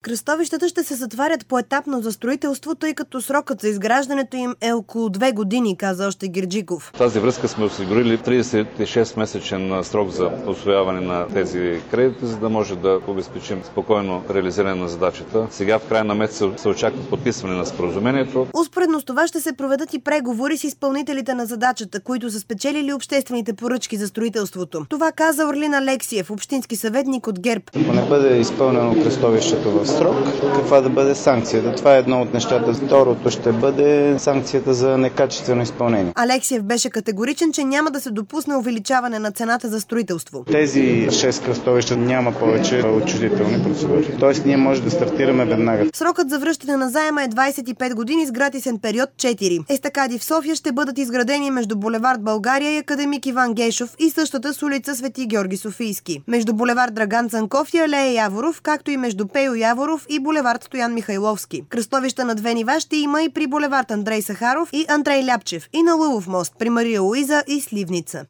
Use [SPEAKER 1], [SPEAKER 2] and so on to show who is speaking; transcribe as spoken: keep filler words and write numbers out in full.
[SPEAKER 1] Кръстовищата ще се затварят поетапно за строителство, тъй като срокът за изграждането им е около две години, каза още Герджиков.
[SPEAKER 2] В тази връзка сме осигурили тридесет и шест месечен срок за усвояване на тези кредити, за да може да обезпечим спокойно реализиране на задачата. Сега в края на месеца се очаква подписване на споразумението.
[SPEAKER 1] Успоредно с това ще се проведат и преговори с изпълнителите на задачата, които са спечелили обществените поръчки за строителството. Това каза Орлин Алексиев, общински съветник от ГЕРБ.
[SPEAKER 3] Ако не бъде изпълнено кръстовището в срок, каква да бъде санкцията? Това е едно от нещата. Второто ще бъде санкцията за некачествено изпълнение.
[SPEAKER 1] Алексиев беше категоричен, че няма да се допусне увеличаване на цената за строителство.
[SPEAKER 3] Тези шест кръстовища няма повече отчуждителни процедури. Тоест ние може да стартираме веднага.
[SPEAKER 1] Срокът за връщане на заема е двадесет и пет години с гратисен период четири. Естакади в София ще бъдат изградени между булевард България и академик Иван Гешов и същата с улица Свети Георги Софийски. Между булевард Драган Цанков и алея Яворов, както и между Пейо Яворов и булевард Стоян Михайловски. Кръстовища на две нива ще има и при булевард Андрей Сахаров и Андрей Ляпчев и на Лъвов мост при Мария Луиза и Сливница.